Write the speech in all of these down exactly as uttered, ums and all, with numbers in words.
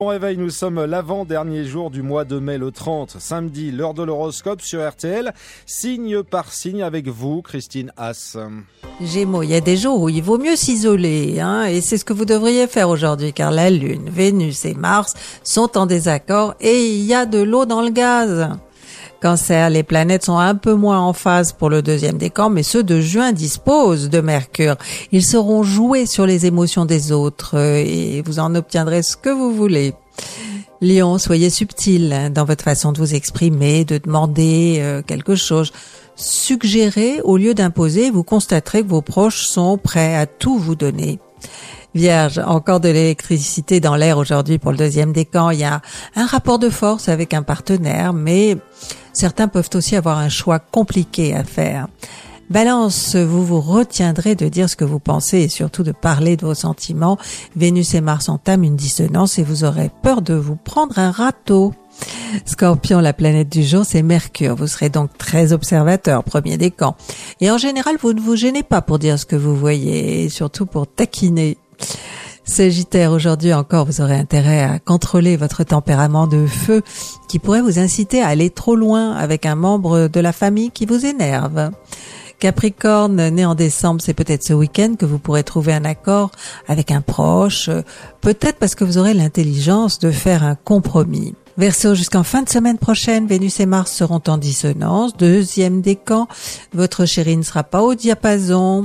Bon réveil, nous sommes l'avant-dernier jour du mois de mai, le trente, samedi, l'heure de l'horoscope sur R T L, signe par signe avec vous, Christine Haas. Gémeaux, il y a des jours où il vaut mieux s'isoler, hein, et c'est ce que vous devriez faire aujourd'hui, car la Lune, Vénus et Mars sont en désaccord et il y a de l'eau dans le gaz. Cancer, les planètes sont un peu moins en phase pour le deuxième décan, mais ceux de juin disposent de Mercure. Ils seront joués sur les émotions des autres et vous en obtiendrez ce que vous voulez. Lion, soyez subtil dans votre façon de vous exprimer, de demander quelque chose. Suggérez au lieu d'imposer, vous constaterez que vos proches sont prêts à tout vous donner. Vierge, encore de l'électricité dans l'air aujourd'hui pour le deuxième décan. Il y a un rapport de force avec un partenaire, mais certains peuvent aussi avoir un choix compliqué à faire. Balance, vous vous retiendrez de dire ce que vous pensez et surtout de parler de vos sentiments. Vénus et Mars entament une dissonance et vous aurez peur de vous prendre un râteau. Scorpion, la planète du jour, c'est Mercure. Vous serez donc très observateur, premier décan. Et en général, vous ne vous gênez pas pour dire ce que vous voyez et surtout pour taquiner. Sagittaire, aujourd'hui encore, vous aurez intérêt à contrôler votre tempérament de feu qui pourrait vous inciter à aller trop loin avec un membre de la famille qui vous énerve. Capricorne, né en décembre, c'est peut-être ce week-end que vous pourrez trouver un accord avec un proche, peut-être parce que vous aurez l'intelligence de faire un compromis. Verseau, jusqu'en fin de semaine prochaine, Vénus et Mars seront en dissonance. Deuxième décan, votre chéri ne sera pas au diapason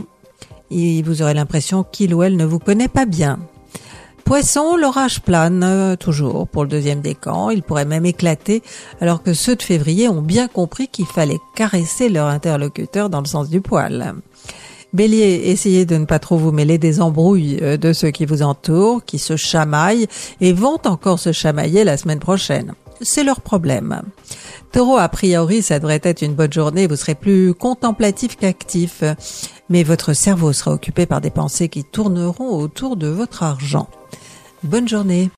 et vous aurez l'impression qu'il ou elle ne vous connaît pas bien. Poisson, l'orage plane, euh, toujours pour le deuxième décan. Il pourrait même éclater, alors que ceux de février ont bien compris qu'il fallait caresser leur interlocuteur dans le sens du poil. Bélier, essayez de ne pas trop vous mêler des embrouilles de ceux qui vous entourent, qui se chamaillent et vont encore se chamailler la semaine prochaine. C'est leur problème. Taureau, a priori, ça devrait être une bonne journée, vous serez plus contemplatif qu'actif, mais votre cerveau sera occupé par des pensées qui tourneront autour de votre argent. Bonne journée.